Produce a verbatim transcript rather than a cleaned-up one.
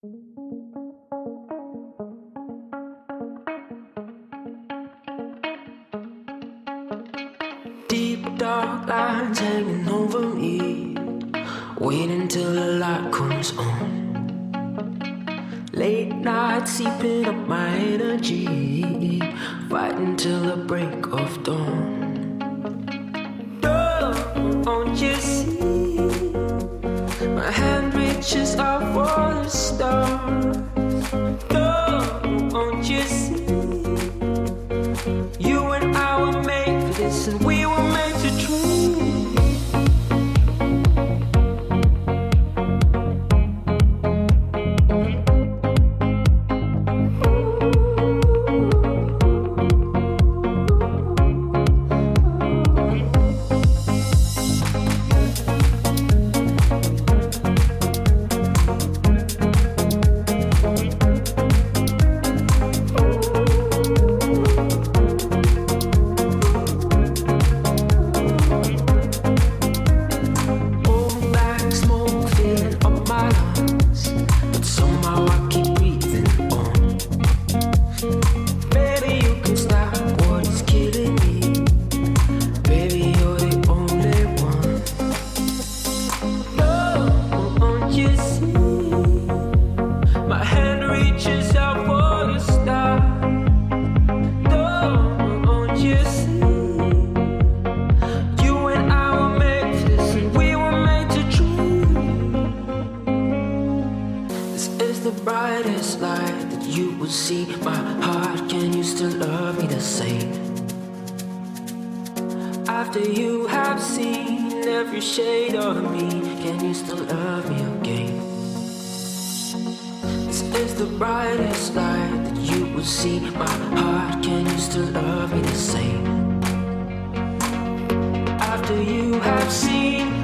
Deep dark lines hanging over me, waiting till the light comes on. Late nights seeping up my energy, fighting till the break of dawn. Don't you see? My hand reaches out for the stars. Don't you see? You and I were made for this, and we were made to dream. After you have seen